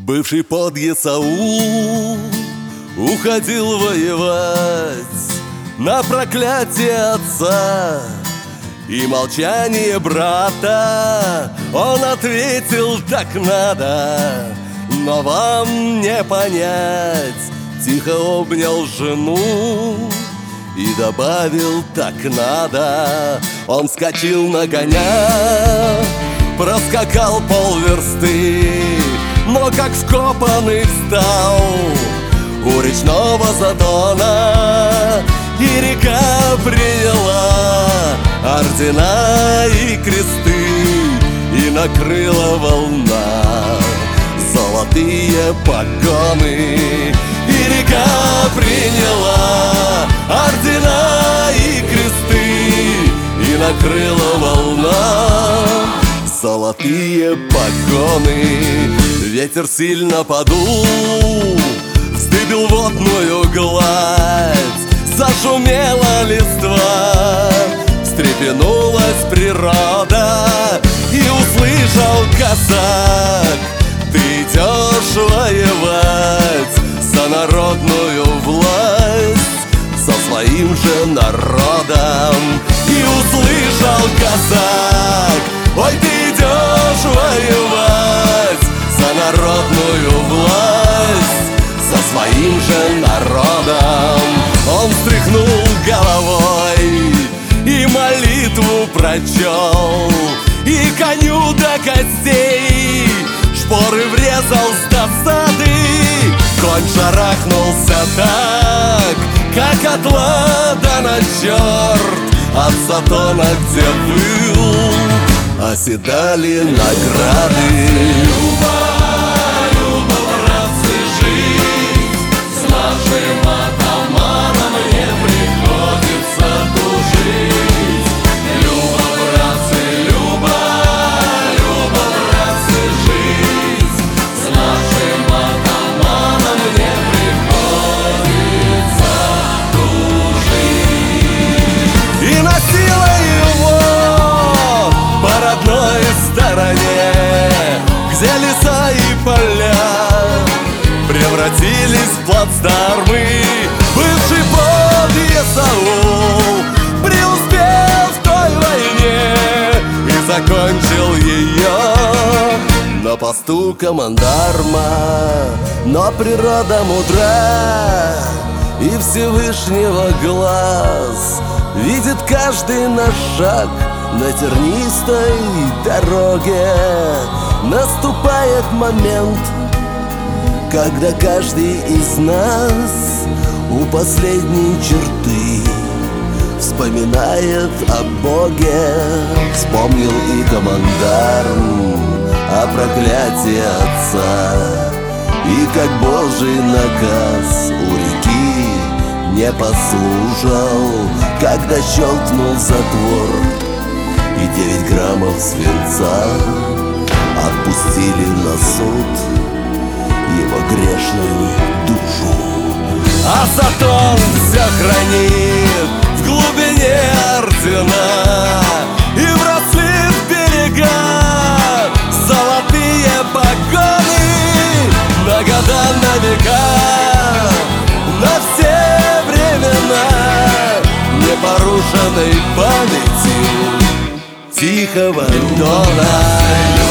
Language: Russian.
Бывший подъезд Саул уходил воевать на проклятие отца и молчание брата. Он ответил: так надо, но вам не понять. Тихо обнял жену и добавил: так надо. Он вскочил на коня, проскакал полверсты, но как вкопанный встал у речного затона, и река приняла ордена и кресты, и накрыла волна золотые погоны. И река приняла ордена и кресты, и накрыла волна золотые погоны. Ветер сильно подул, вздыбил водную гладь, зашумела листва, встрепенулась природа, и услышал казак: ты идешь воевать за народную власть, со своим же народом. И услышал казак: ой, ты идешь воевать за народную власть, со своим же народом. Он встряхнул головой и молитву прочел, и коню до костей шпоры врезал с досады. Конь шарахнулся так, как от ладана черт, от затона, где был, оседали награды. Люба, братцы, жить с нашим атаманом не приходится тужить. Люба, братцы, жить с нашим атаманом не приходится тужить. И носила его по родной стороне, где леса и поля превратились в плацдармы. Бывший подъезд Саул преуспел в той войне и закончил ее на посту командарма. Но природа мудра, и Всевышнего глаз видит каждый наш шаг на тернистой дороге. Наступает момент, когда каждый из нас у последней черты вспоминает о Боге. Вспомнил и командарм о проклятии отца, и как Божий наказ у реки не послушал, когда щелкнул затвор, и 9 граммов свинца отпустили на суд его грешную душу. А Сатон все хранит в глубине ордена, и вросли в берега золотые погоны на года, на века, на все времена, непорушенной памятью тихого дона.